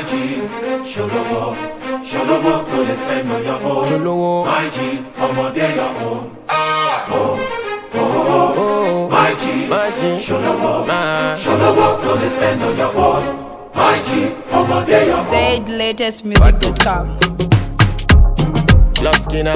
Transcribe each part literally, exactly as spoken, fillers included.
My G, Sholowo, Sholowo to the spend on your own. Sholowo, my G, ọmọdé your own. Oh, oh, oh, oh. My G, my G, Sholowo, nah. Sholowo to the spend on your own. My G, ọmọdé your own. Say the latest music dot com. Lost Skinner.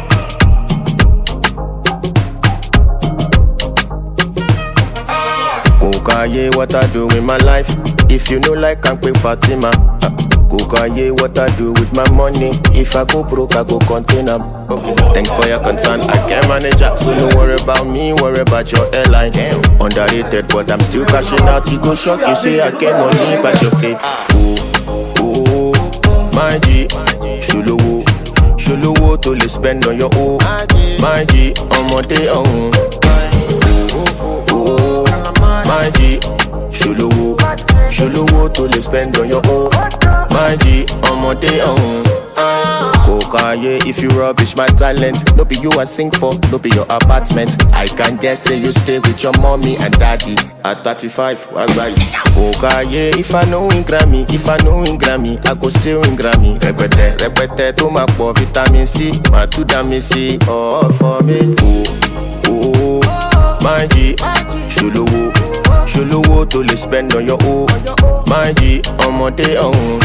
Kokaye, what I do with my life? If you know like I'm quick Fatima. Kokaye, what I do with my money? If I go broke, I go contain them. Okay. Thanks for your concern, I can manage it. So don't worry about me, worry about your airline. Damn. Underrated, but I'm still cashing out. You go shock, you say I get money, pass your faith. Oh, oh, my G, Sholowo, Sholowo to le spend on your own. My G, ọmọdé ọ̀hún. My G, Sholowo, Sholowo to le spend on your own. My G, ọmọdé ọ̀hún. Kokaye, if you rubbish my talent, no be you I sing for, no be your apartment. I can guess say you stay with your mommy and daddy. At thirty-five, what's that? Kokaye, if I know in Grammy, if I know in Grammy, I go still in Grammy. Repete, repete, to my poor vitamin C, my two dami C, all for me. Oh, oh, my G, Sholowo, Sholowo to le spend on your own. My G, ọmọdé ọ̀hún.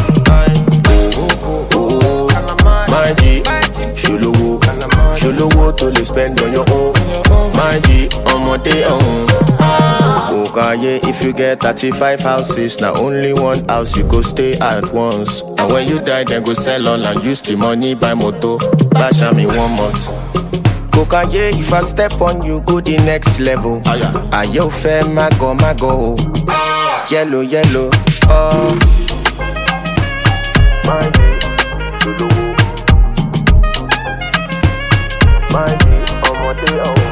My G, Sholowo, Sholowo to le spend on your own. My G, ọmọdé ọ̀hún. Kokaye, if you get thirty-five houses, now only one house you go stay at once. And when you die, then go sell all and use the money buy moto. Bash me one month. Kokaye, if I step on you, go the next level. Ayo fe mago mago. Yellow, yellow, oh. My G, Sholowo. My G, ọmọdé ọ̀hún.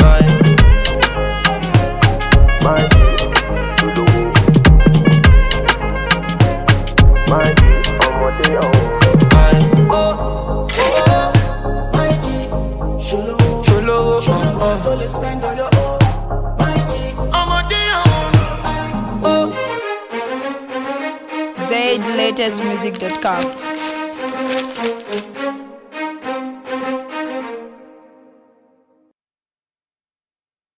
My G, Sholowo. My G, ọmọdé ọ̀hún. My G, Sholowo, Sholowo, Sholowo to le spend on your own. My G, ọmọdé ọ̀hún. Say the latest music dot com.